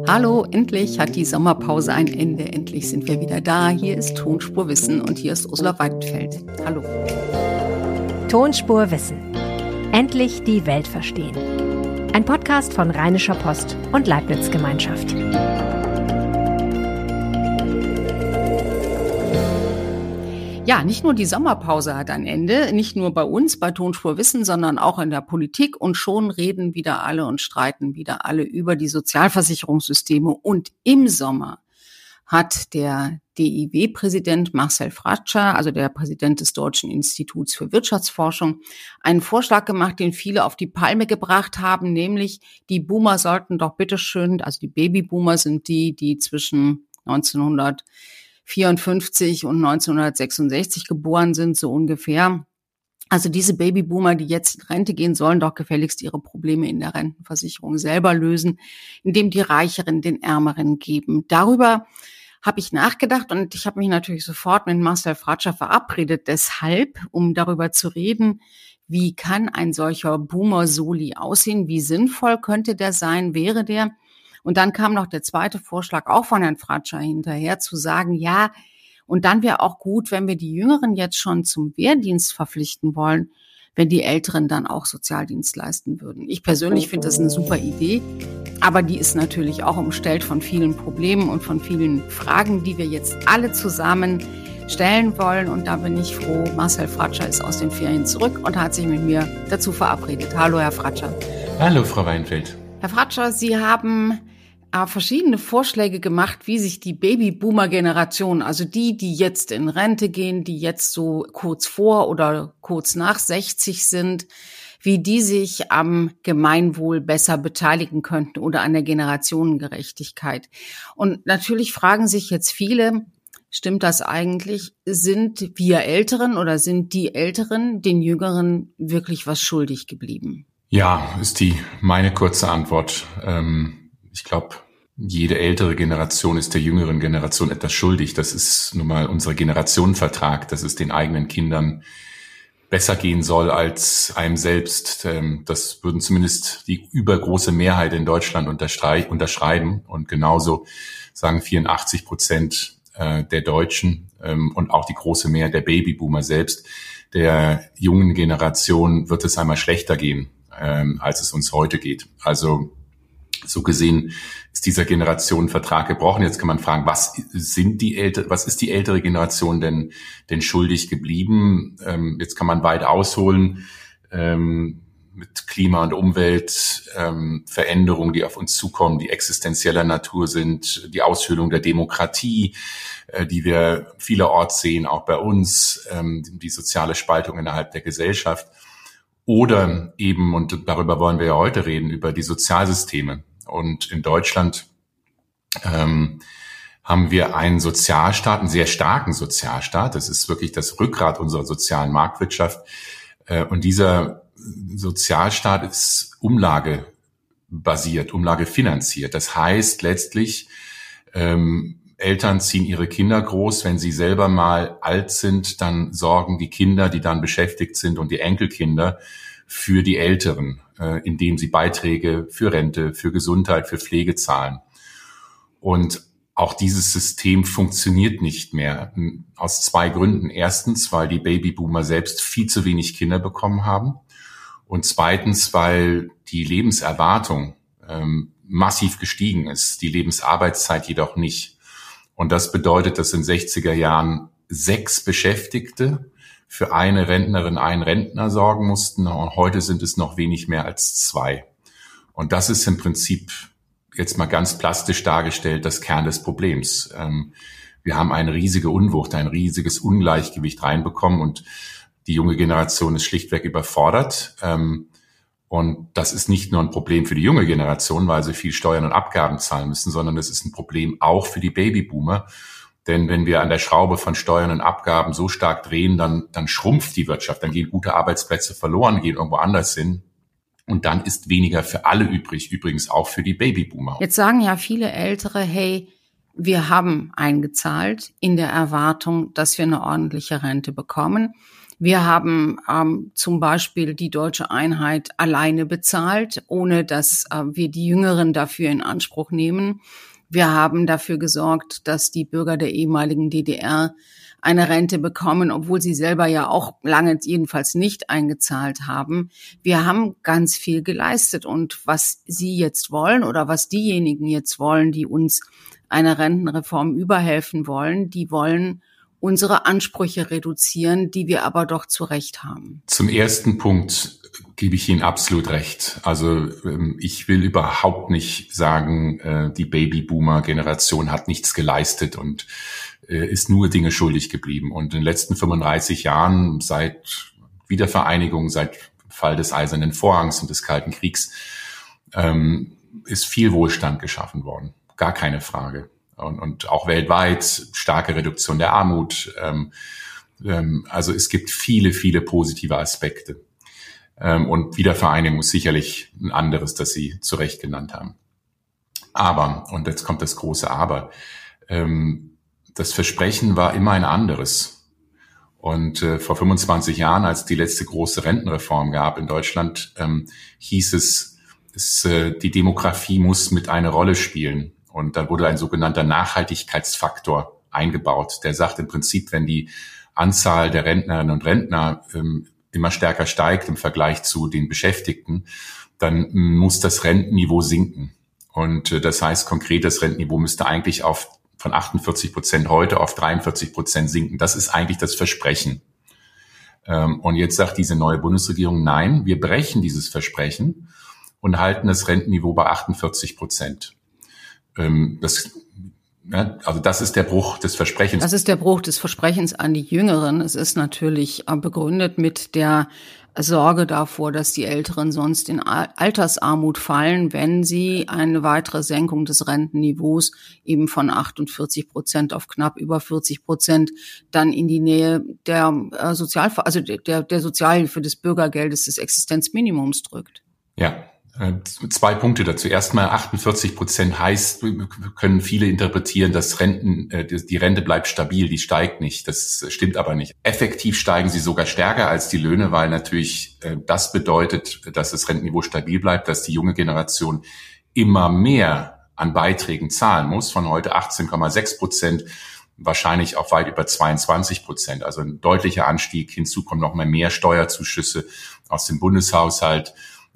Hallo, endlich hat die Sommerpause ein Ende. Endlich sind wir wieder da. Hier ist Tonspur Wissen und hier ist Ursula Weidenfeld. Hallo. Tonspur Wissen. Endlich die Welt verstehen. Ein Podcast von Rheinischer Post und Leibniz Gemeinschaft. Ja, nicht nur die Sommerpause hat ein Ende, nicht nur bei uns, bei Tonspur Wissen, sondern auch in der Politik. Und schon reden wieder alle und streiten wieder alle über die Sozialversicherungssysteme. Und im Sommer hat der DIW-Präsident Marcel Fratscher, also der Präsident des Deutschen Instituts für Wirtschaftsforschung, einen Vorschlag gemacht, den viele auf die Palme gebracht haben, nämlich die Boomer sollten doch bitteschön, also die Babyboomer sind die zwischen 1954 und 1966 geboren sind, so ungefähr. Also diese Babyboomer, die jetzt in Rente gehen, sollen doch gefälligst ihre Probleme in der Rentenversicherung selber lösen, indem die Reicheren den Ärmeren geben. Darüber habe ich nachgedacht und ich habe mich natürlich sofort mit Marcel Fratscher verabredet, deshalb, um darüber zu reden, wie kann ein solcher Boomer-Soli aussehen, wie sinnvoll könnte der sein, wäre der. Und dann kam noch der zweite Vorschlag auch von Herrn Fratscher hinterher, zu sagen, ja, und dann wäre auch gut, wenn wir die Jüngeren jetzt schon zum Wehrdienst verpflichten wollen, wenn die Älteren dann auch Sozialdienst leisten würden. Ich persönlich finde das eine super Idee, aber die ist natürlich auch umstellt von vielen Problemen und von vielen Fragen, die wir jetzt alle zusammen stellen wollen. Und da bin ich froh, Marcel Fratscher ist aus den Ferien zurück und hat sich mit mir dazu verabredet. Hallo, Herr Fratscher. Hallo, Frau Weidenfeld. Herr Fratscher, Sie haben verschiedene Vorschläge gemacht, wie sich die Babyboomer-Generation, also die jetzt in Rente gehen, die jetzt so kurz vor oder kurz nach 60 sind, wie die sich am Gemeinwohl besser beteiligen könnten oder an der Generationengerechtigkeit. Und natürlich fragen sich jetzt viele, stimmt das eigentlich? Sind wir Älteren oder sind die Älteren den Jüngeren wirklich was schuldig geblieben? Ja, ist meine kurze Antwort. Ich glaube, jede ältere Generation ist der jüngeren Generation etwas schuldig. Das ist nun mal unser Generationenvertrag, dass es den eigenen Kindern besser gehen soll als einem selbst. Das würden zumindest die übergroße Mehrheit in Deutschland unterschreiben. Und genauso sagen 84% der Deutschen und auch die große Mehrheit der Babyboomer selbst. Der jungen Generation wird es einmal schlechter gehen, als es uns heute geht. Also so gesehen ist dieser Generationenvertrag gebrochen. Jetzt kann man fragen, was ist die ältere Generation denn schuldig geblieben? Jetzt kann man weit ausholen mit Klima- und Umweltveränderungen, die auf uns zukommen, die existenzieller Natur sind, die Aushöhlung der Demokratie, die wir vielerorts sehen, auch bei uns, die soziale Spaltung innerhalb der Gesellschaft. Oder eben, und darüber wollen wir ja heute reden, über die Sozialsysteme. Und in Deutschland haben wir einen Sozialstaat, einen sehr starken Sozialstaat. Das ist wirklich das Rückgrat unserer sozialen Marktwirtschaft. Und dieser Sozialstaat ist umlagebasiert, umlagefinanziert. Das heißt letztlich, Eltern ziehen ihre Kinder groß. Wenn sie selber mal alt sind, dann sorgen die Kinder, die dann beschäftigt sind, und die Enkelkinder für die Älteren, indem sie Beiträge für Rente, für Gesundheit, für Pflege zahlen. Und auch dieses System funktioniert nicht mehr aus zwei Gründen. Erstens, weil die Babyboomer selbst viel zu wenig Kinder bekommen haben. Und zweitens, weil die Lebenserwartung massiv gestiegen ist, die Lebensarbeitszeit jedoch nicht. Und das bedeutet, dass in 60er Jahren 6 Beschäftigte für eine Rentnerin, einen Rentner sorgen mussten. Und heute sind es noch wenig mehr als 2. Und das ist im Prinzip jetzt mal ganz plastisch dargestellt das Kern des Problems. Wir haben eine riesige Unwucht, ein riesiges Ungleichgewicht reinbekommen und die junge Generation ist schlichtweg überfordert. Und das ist nicht nur ein Problem für die junge Generation, weil sie viel Steuern und Abgaben zahlen müssen, sondern es ist ein Problem auch für die Babyboomer. Denn wenn wir an der Schraube von Steuern und Abgaben so stark drehen, dann schrumpft die Wirtschaft, dann gehen gute Arbeitsplätze verloren, gehen irgendwo anders hin. Und dann ist weniger für alle übrig, übrigens auch für die Babyboomer. Jetzt sagen ja viele Ältere, hey, wir haben eingezahlt in der Erwartung, dass wir eine ordentliche Rente bekommen. Wir haben zum Beispiel die Deutsche Einheit alleine bezahlt, ohne dass wir die Jüngeren dafür in Anspruch nehmen. Wir haben dafür gesorgt, dass die Bürger der ehemaligen DDR eine Rente bekommen, obwohl sie selber ja auch lange jedenfalls nicht eingezahlt haben. Wir haben ganz viel geleistet. Und was Sie jetzt wollen oder was diejenigen jetzt wollen, die uns einer Rentenreform überhelfen wollen, die wollen unsere Ansprüche reduzieren, die wir aber doch zu Recht haben. Zum ersten Punkt gebe ich Ihnen absolut recht. Also ich will überhaupt nicht sagen, die Babyboomer-Generation hat nichts geleistet und ist nur Dinge schuldig geblieben. Und in den letzten 35 Jahren, seit Wiedervereinigung, seit Fall des Eisernen Vorhangs und des Kalten Kriegs, ist viel Wohlstand geschaffen worden. Gar keine Frage. Und auch weltweit starke Reduktion der Armut. Also es gibt viele, viele positive Aspekte. Und Wiedervereinigung ist sicherlich ein anderes, das Sie zu Recht genannt haben. Aber, und jetzt kommt das große Aber, das Versprechen war immer ein anderes. Und vor 25 Jahren, als die letzte große Rentenreform gab in Deutschland, hieß es, die Demografie muss mit eine Rolle spielen. Und da wurde ein sogenannter Nachhaltigkeitsfaktor eingebaut. Der sagt im Prinzip, wenn die Anzahl der Rentnerinnen und Rentner immer stärker steigt im Vergleich zu den Beschäftigten, dann muss das Rentenniveau sinken. Und das heißt konkret, das Rentenniveau müsste eigentlich von 48% heute auf 43% sinken. Das ist eigentlich das Versprechen. Und jetzt sagt diese neue Bundesregierung, nein, wir brechen dieses Versprechen und halten das Rentenniveau bei 48%. Das ist der Bruch des Versprechens. Das ist der Bruch des Versprechens an die Jüngeren. Es ist natürlich begründet mit der Sorge davor, dass die Älteren sonst in Altersarmut fallen, wenn sie eine weitere Senkung des Rentenniveaus eben von 48% auf knapp über 40% dann in die Nähe der der Sozialhilfe, des Bürgergeldes, des Existenzminimums drückt. Ja. 2 Punkte dazu. Erstmal 48% heißt, können viele interpretieren, dass die Rente bleibt stabil, die steigt nicht. Das stimmt aber nicht. Effektiv steigen sie sogar stärker als die Löhne, weil natürlich das bedeutet, dass das Rentenniveau stabil bleibt, dass die junge Generation immer mehr an Beiträgen zahlen muss, von heute 18,6%, wahrscheinlich auch weit über 22%. Also ein deutlicher Anstieg. Hinzu kommen noch mal mehr Steuerzuschüsse aus dem Bundeshaushalt.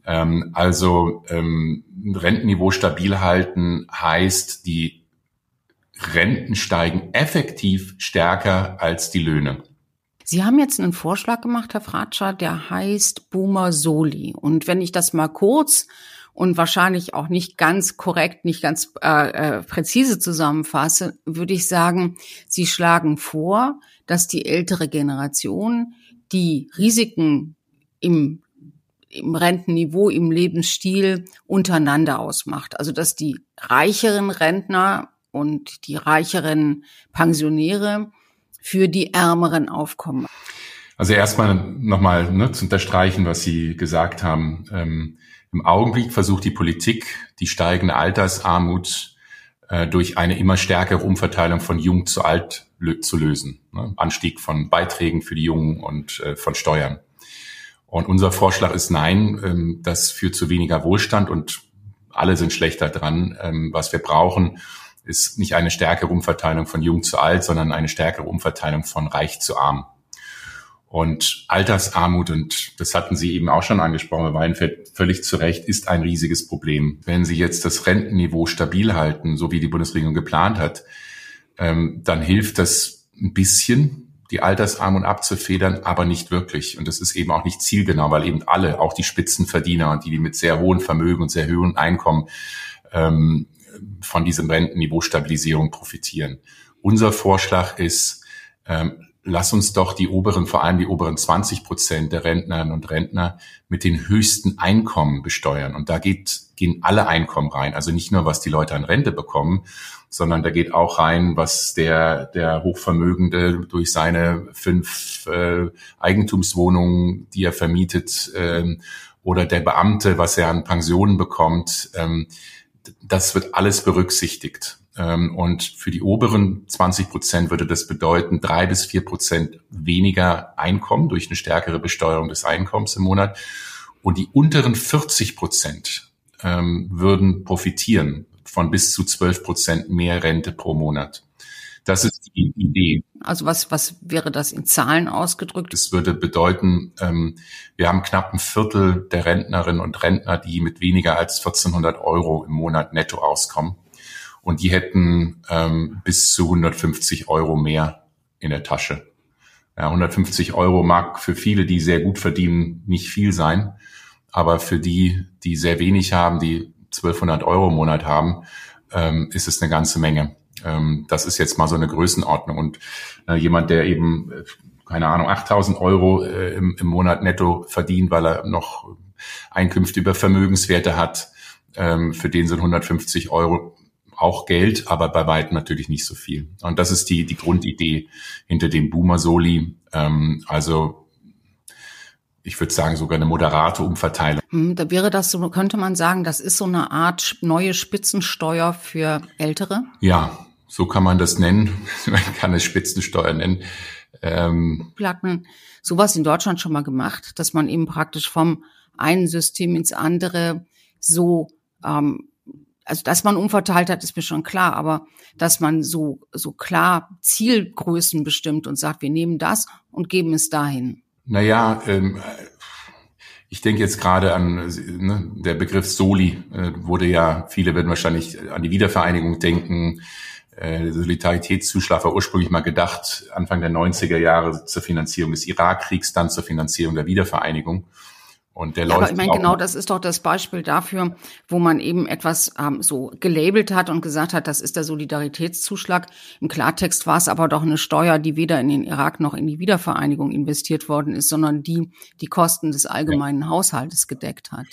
Rentenniveau stabil halten heißt, die Renten steigen effektiv stärker als die Löhne. Sie haben jetzt einen Vorschlag gemacht, Herr Fratscher, der heißt Boomer Soli. Und wenn ich das mal kurz und wahrscheinlich auch nicht ganz korrekt, nicht ganz präzise zusammenfasse, würde ich sagen, Sie schlagen vor, dass die ältere Generation die Risiken im Rentenniveau, im Lebensstil untereinander ausmacht. Also dass die reicheren Rentner und die reicheren Pensionäre für die ärmeren aufkommen. Also erstmal nochmal zu unterstreichen, was Sie gesagt haben. Im Augenblick versucht die Politik, die steigende Altersarmut durch eine immer stärkere Umverteilung von jung zu alt zu lösen. Anstieg von Beiträgen für die Jungen und von Steuern. Und unser Vorschlag ist nein, das führt zu weniger Wohlstand und alle sind schlechter dran. Was wir brauchen, ist nicht eine stärkere Umverteilung von jung zu alt, sondern eine stärkere Umverteilung von reich zu arm. Und Altersarmut, und das hatten Sie eben auch schon angesprochen, Herr Weidenfeld, völlig zu Recht, ist ein riesiges Problem. Wenn Sie jetzt das Rentenniveau stabil halten, so wie die Bundesregierung geplant hat, dann hilft das ein bisschen, die Altersarmut abzufedern, aber nicht wirklich. Und das ist eben auch nicht zielgenau, weil eben alle, auch die Spitzenverdiener und die mit sehr hohen Vermögen und sehr hohen Einkommen von diesem Rentenniveau-Stabilisierung profitieren. Unser Vorschlag ist, lass uns doch vor allem die oberen 20% der Rentnerinnen und Rentner mit den höchsten Einkommen besteuern. Und da gehen alle Einkommen rein. Also nicht nur, was die Leute an Rente bekommen, sondern da geht auch rein, was der Hochvermögende durch seine 5 Eigentumswohnungen, die er vermietet, oder der Beamte, was er an Pensionen bekommt. Das wird alles berücksichtigt. Und für die oberen 20% würde das bedeuten 3-4% weniger Einkommen durch eine stärkere Besteuerung des Einkommens im Monat. Und die unteren 40% würden profitieren von bis zu 12% mehr Rente pro Monat. Das ist die Idee. Also was wäre das in Zahlen ausgedrückt? Das würde bedeuten, wir haben knapp ein Viertel der Rentnerinnen und Rentner, die mit weniger als 1.400 € im Monat netto auskommen. Und die hätten bis zu 150 € mehr in der Tasche. Ja, 150 € mag für viele, die sehr gut verdienen, nicht viel sein. Aber für die, die sehr wenig haben, die 1.200 € im Monat haben, ist es eine ganze Menge. Das ist jetzt mal so eine Größenordnung. Und jemand, der eben, keine Ahnung, 8.000 € im Monat netto verdient, weil er noch Einkünfte über Vermögenswerte hat, für den sind 150 € auch Geld, aber bei weitem natürlich nicht so viel. Und das ist die Grundidee hinter dem Boomer-Soli. Also ich würde sagen, sogar eine moderate Umverteilung. Da wäre das so, könnte man sagen, das ist so eine Art neue Spitzensteuer für Ältere? Ja, so kann man das nennen. Man kann es Spitzensteuer nennen. Hat man sowas in Deutschland schon mal gemacht, dass man eben praktisch vom einen System ins andere so, also dass man umverteilt hat, ist mir schon klar, aber dass man so klar Zielgrößen bestimmt und sagt, wir nehmen das und geben es dahin. Naja, ich denke jetzt gerade an der Begriff Soli, wurde ja, viele werden wahrscheinlich an die Wiedervereinigung denken. Der Solidaritätszuschlag war ursprünglich mal gedacht, Anfang der 90er Jahre zur Finanzierung des Irakkriegs, dann zur Finanzierung der Wiedervereinigung. Und der läuft. Aber ich meine, genau, das ist doch das Beispiel dafür, wo man eben etwas so gelabelt hat und gesagt hat, das ist der Solidaritätszuschlag. Im Klartext war es aber doch eine Steuer, die weder in den Irak noch in die Wiedervereinigung investiert worden ist, sondern die Kosten des allgemeinen Haushaltes gedeckt hat.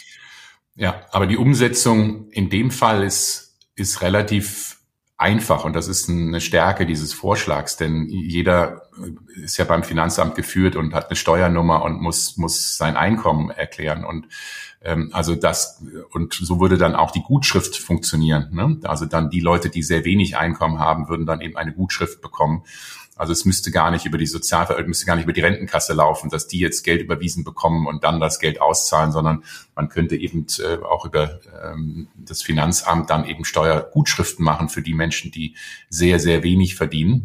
Ja, aber die Umsetzung in dem Fall ist relativ einfach und das ist eine Stärke dieses Vorschlags, denn jeder ist ja beim Finanzamt geführt und hat eine Steuernummer und muss sein Einkommen erklären und also das und so würde dann auch die Gutschrift funktionieren, ne? Also dann die Leute, die sehr wenig Einkommen haben, würden dann eben eine Gutschrift bekommen. Also es müsste gar nicht über die müsste gar nicht über die Rentenkasse laufen, dass die jetzt Geld überwiesen bekommen und dann das Geld auszahlen, sondern man könnte eben auch über das Finanzamt dann eben Steuergutschriften machen für die Menschen, die sehr, sehr wenig verdienen.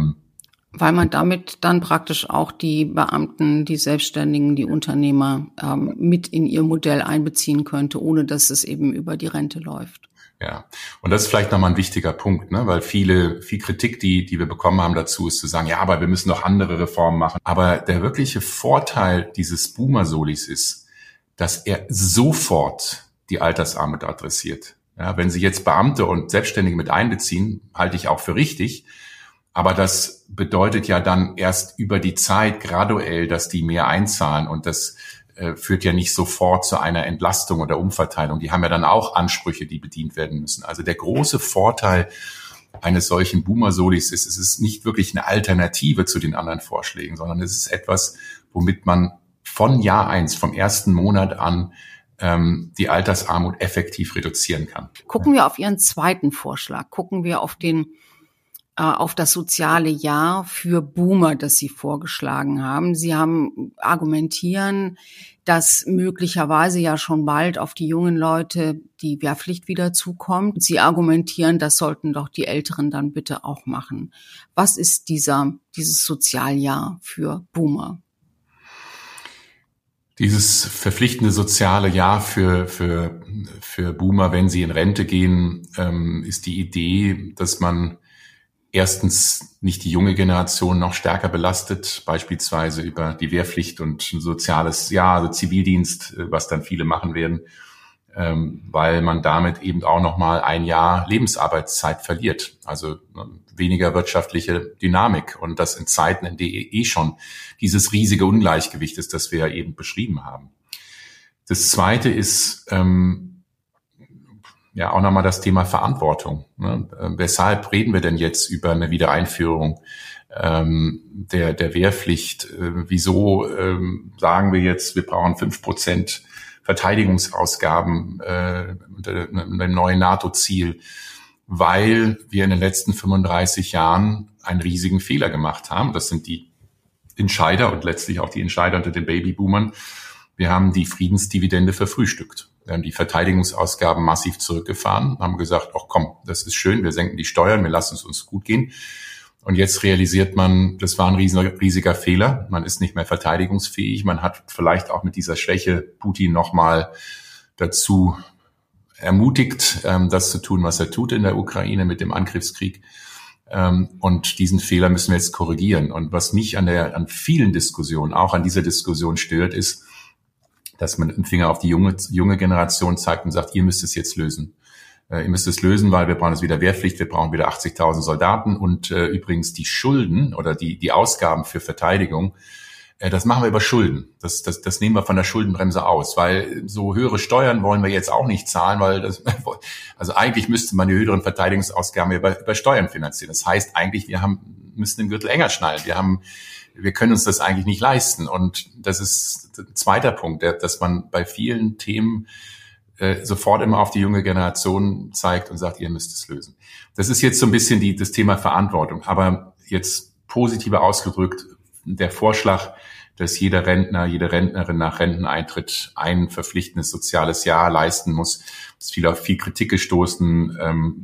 Weil man damit dann praktisch auch die Beamten, die Selbstständigen, die Unternehmer mit in ihr Modell einbeziehen könnte, ohne dass es eben über die Rente läuft. Ja, und das ist vielleicht nochmal ein wichtiger Punkt, ne? Weil viel Kritik, die wir bekommen haben dazu, ist zu sagen, ja, aber wir müssen noch andere Reformen machen. Aber der wirkliche Vorteil dieses Boomer-Solis ist, dass er sofort die Altersarmut adressiert. Ja, wenn Sie jetzt Beamte und Selbstständige mit einbeziehen, halte ich auch für richtig. Aber das bedeutet ja dann erst über die Zeit graduell, dass die mehr einzahlen und das führt ja nicht sofort zu einer Entlastung oder Umverteilung. Die haben ja dann auch Ansprüche, die bedient werden müssen. Also der große Vorteil eines solchen Boomer-Solis ist, es ist nicht wirklich eine Alternative zu den anderen Vorschlägen, sondern es ist etwas, womit man von Jahr 1, vom ersten Monat an, die Altersarmut effektiv reduzieren kann. Gucken wir auf Ihren zweiten Vorschlag. Gucken wir auf das soziale Jahr für Boomer, das Sie vorgeschlagen haben. Sie argumentieren, dass möglicherweise ja schon bald auf die jungen Leute die Wehrpflicht wieder zukommt. Sie argumentieren, das sollten doch die Älteren dann bitte auch machen. Was ist dieses Sozialjahr für Boomer? Dieses verpflichtende soziale Jahr für Boomer, wenn sie in Rente gehen, ist die Idee, dass man erstens nicht die junge Generation noch stärker belastet, beispielsweise über die Wehrpflicht und soziales Jahr, also Zivildienst, was dann viele machen werden, weil man damit eben auch nochmal ein Jahr Lebensarbeitszeit verliert, also weniger wirtschaftliche Dynamik und das in Zeiten, in denen schon dieses riesige Ungleichgewicht ist, das wir ja eben beschrieben haben. Das Zweite ist ja auch nochmal das Thema Verantwortung. Ne? Weshalb reden wir denn jetzt über eine Wiedereinführung der Wehrpflicht? Wieso sagen wir jetzt, wir brauchen 5% Verteidigungsausgaben unter einem neuen NATO-Ziel? weil wir in den letzten 35 Jahren einen riesigen Fehler gemacht haben. Das sind die Entscheider und letztlich auch die Entscheider unter den Babyboomern. Wir haben die Friedensdividende verfrühstückt. Wir haben die Verteidigungsausgaben massiv zurückgefahren, haben gesagt, ach komm, das ist schön, wir senken die Steuern, wir lassen es uns gut gehen. Und jetzt realisiert man, das war ein riesiger Fehler. Man ist nicht mehr verteidigungsfähig. Man hat vielleicht auch mit dieser Schwäche Putin nochmal dazu ermutigt, das zu tun, was er tut in der Ukraine mit dem Angriffskrieg. Und diesen Fehler müssen wir jetzt korrigieren. Und was mich an vielen Diskussionen, auch an dieser Diskussion stört, ist, dass man mit dem Finger auf die junge Generation zeigt und sagt, ihr müsst es jetzt lösen. Ihr müsst es lösen, weil wir brauchen jetzt wieder Wehrpflicht, wir brauchen wieder 80.000 Soldaten und übrigens die Schulden oder die Ausgaben für Verteidigung, das machen wir über Schulden. Das nehmen wir von der Schuldenbremse aus, weil so höhere Steuern wollen wir jetzt auch nicht zahlen, weil also eigentlich müsste man die höheren Verteidigungsausgaben über Steuern finanzieren. Das heißt eigentlich, müssen den Gürtel enger schnallen. Wir können uns das eigentlich nicht leisten. Und das ist ein zweiter Punkt, dass man bei vielen Themen sofort immer auf die junge Generation zeigt und sagt, ihr müsst es lösen. Das ist jetzt so ein bisschen das Thema Verantwortung. Aber jetzt positiver ausgedrückt, der Vorschlag, dass jeder Rentner, jede Rentnerin nach Renteneintritt ein verpflichtendes soziales Jahr leisten muss, ist viel auf viel Kritik gestoßen.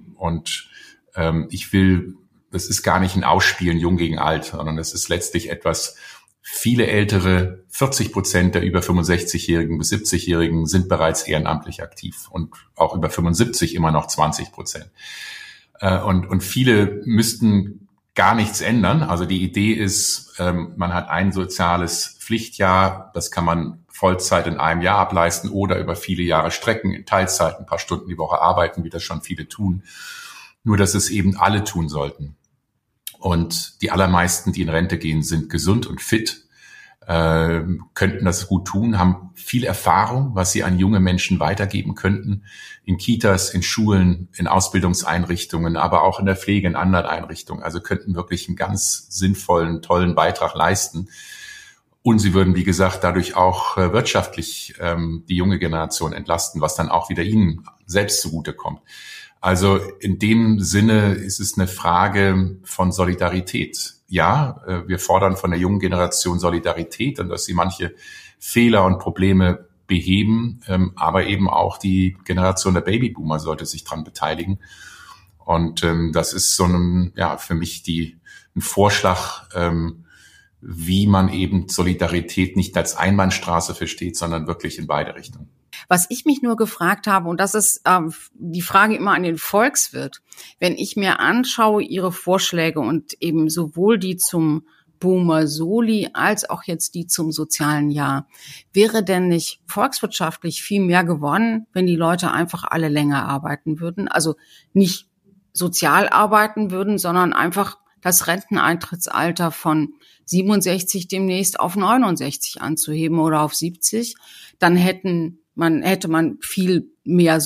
Das ist gar nicht ein Ausspielen jung gegen alt, sondern das ist letztlich etwas, viele Ältere, 40% der über 65-Jährigen bis 70-Jährigen sind bereits ehrenamtlich aktiv und auch über 75 immer noch 20%. Und viele müssten gar nichts ändern. Also die Idee ist, man hat ein soziales Pflichtjahr, das kann man Vollzeit in einem Jahr ableisten oder über viele Jahre strecken, in Teilzeit ein paar Stunden die Woche arbeiten, wie das schon viele tun. Nur, dass es eben alle tun sollten. Und die allermeisten, die in Rente gehen, sind gesund und fit, könnten das gut tun, haben viel Erfahrung, was sie an junge Menschen weitergeben könnten, in Kitas, in Schulen, in Ausbildungseinrichtungen, aber auch in der Pflege, in anderen Einrichtungen. Also könnten wirklich einen ganz sinnvollen, tollen Beitrag leisten. Und sie würden, wie gesagt, dadurch auch wirtschaftlich die junge Generation entlasten, was dann auch wieder ihnen selbst zugutekommt. Also in dem Sinne ist es eine Frage von Solidarität. Ja, wir fordern von der jungen Generation Solidarität und dass sie manche Fehler und Probleme beheben, aber eben auch die Generation der Babyboomer sollte sich dran beteiligen. Und das ist so für mich ein Vorschlag, wie man eben Solidarität nicht als Einbahnstraße versteht, sondern wirklich in beide Richtungen. Was ich mich nur gefragt habe, und das ist die Frage immer an den Volkswirt, wenn ich mir anschaue, Ihre Vorschläge und eben sowohl die zum Boomer Soli als auch jetzt die zum sozialen Jahr, wäre denn nicht volkswirtschaftlich viel mehr gewonnen, wenn die Leute einfach alle länger arbeiten würden? Also nicht sozial arbeiten würden, sondern einfach das Renteneintrittsalter von 67 demnächst auf 69 anzuheben oder auf 70, dann hätte man viel mehr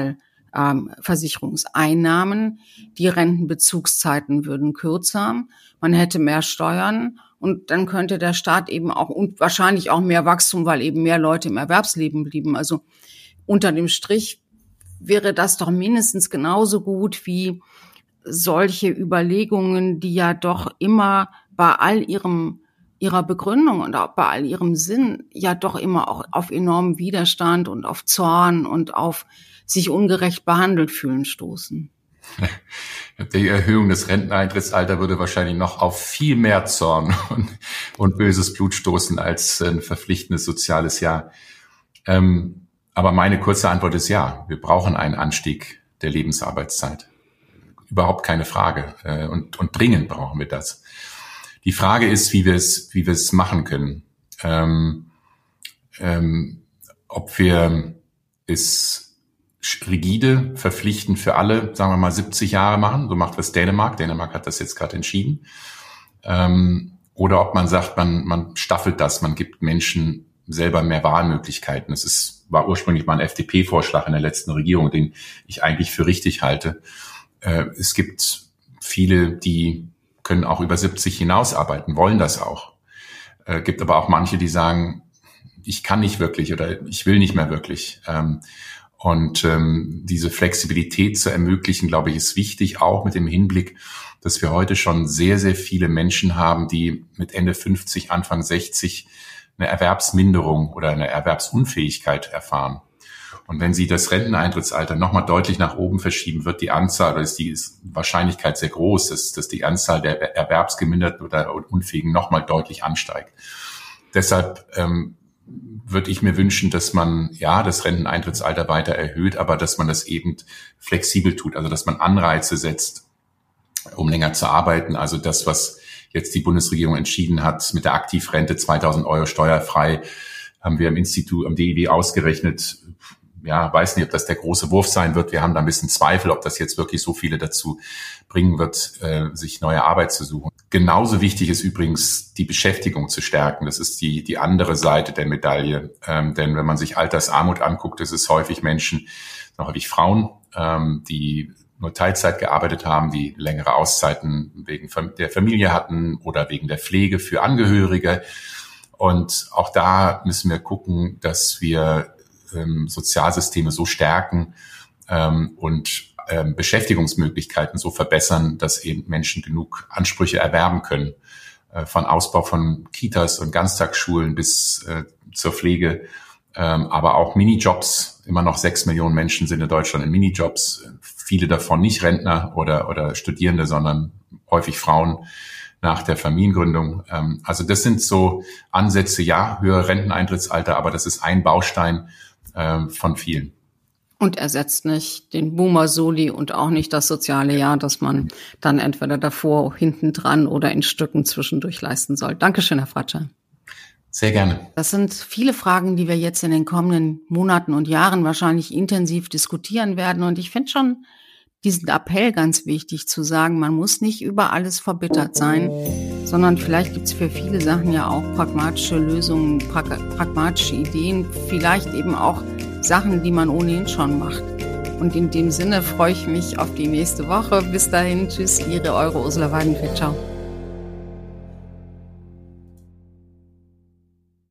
Sozialversicherungseinnahmen, die Rentenbezugszeiten würden kürzer, man hätte mehr Steuern und dann könnte der Staat eben auch und wahrscheinlich auch mehr Wachstum, weil eben mehr Leute im Erwerbsleben blieben. Also unter dem Strich wäre das doch mindestens genauso gut wie solche Überlegungen, die ja doch immer bei all ihrer Begründung und auch bei all ihrem Sinn ja doch immer auch auf enormen Widerstand und auf Zorn und auf sich ungerecht behandelt fühlen stoßen. Die Erhöhung des Renteneintrittsalters würde wahrscheinlich noch auf viel mehr Zorn und böses Blut stoßen als ein verpflichtendes soziales Jahr. Aber meine kurze Antwort ist ja, wir brauchen einen Anstieg der Lebensarbeitszeit. Überhaupt keine Frage. Und dringend brauchen wir das. Die Frage ist, wie wir es machen können. Ob wir es rigide, verpflichtend für alle, sagen wir mal 70 Jahre machen, so macht das Dänemark. Dänemark hat das jetzt gerade entschieden. Oder ob man sagt, man staffelt das, man gibt Menschen selber mehr Wahlmöglichkeiten. War ursprünglich mal ein FDP-Vorschlag in der letzten Regierung, den ich eigentlich für richtig halte. Es gibt viele, die können auch über 70 hinaus arbeiten, wollen das auch. Gibt aber auch manche, die sagen, ich kann nicht wirklich oder ich will nicht mehr wirklich. Und diese Flexibilität zu ermöglichen, glaube ich, ist wichtig, auch mit dem Hinblick, dass wir heute schon sehr, sehr viele Menschen haben, die mit Ende 50, Anfang 60 eine Erwerbsminderung oder eine Erwerbsunfähigkeit erfahren. Und wenn Sie das Renteneintrittsalter nochmal deutlich nach oben verschieben, wird die Anzahl, oder ist die Wahrscheinlichkeit sehr groß, dass die Anzahl der Erwerbsgeminderten oder Unfähigen nochmal deutlich ansteigt. Deshalb würde ich mir wünschen, dass man das Renteneintrittsalter weiter erhöht, aber dass man das eben flexibel tut, also dass man Anreize setzt, um länger zu arbeiten. Also das, was jetzt die Bundesregierung entschieden hat mit der Aktivrente, 2.000 € steuerfrei, haben wir im Institut, am DIW ausgerechnet. Ja, weiß nicht, ob das der große Wurf sein wird. Wir haben da ein bisschen Zweifel, ob das jetzt wirklich so viele dazu bringen wird, sich neue Arbeit zu suchen. Genauso wichtig ist übrigens, die Beschäftigung zu stärken. Das ist die andere Seite der Medaille. Denn wenn man sich Altersarmut anguckt, ist es häufig Menschen, häufig Frauen, die nur Teilzeit gearbeitet haben, die längere Auszeiten wegen der Familie hatten oder wegen der Pflege für Angehörige. Und auch da müssen wir gucken, dass wir Sozialsysteme so stärken und Beschäftigungsmöglichkeiten so verbessern, dass eben Menschen genug Ansprüche erwerben können. Von Ausbau von Kitas und Ganztagsschulen bis zur Pflege, aber auch Minijobs. Immer noch 6 Millionen Menschen sind in Deutschland in Minijobs. Viele davon nicht Rentner oder Studierende, sondern häufig Frauen nach der Familiengründung. Also das sind so Ansätze, höhere Renteneintrittsalter, aber das ist ein Baustein von vielen. Und ersetzt nicht den Boomer-Soli und auch nicht das soziale Jahr, das man dann entweder davor, hinten dran oder in Stücken zwischendurch leisten soll. Dankeschön, Herr Fratscher. Sehr gerne. Das sind viele Fragen, die wir jetzt in den kommenden Monaten und Jahren wahrscheinlich intensiv diskutieren werden. Und ich finde schon diesen Appell ganz wichtig zu sagen, man muss nicht über alles verbittert sein, sondern vielleicht gibt es für viele Sachen ja auch pragmatische Lösungen, pragmatische Ideen, vielleicht eben auch Sachen, die man ohnehin schon macht. Und in dem Sinne freue ich mich auf die nächste Woche. Bis dahin, tschüss, Ihre Ursula Weidenfeld. Ciao.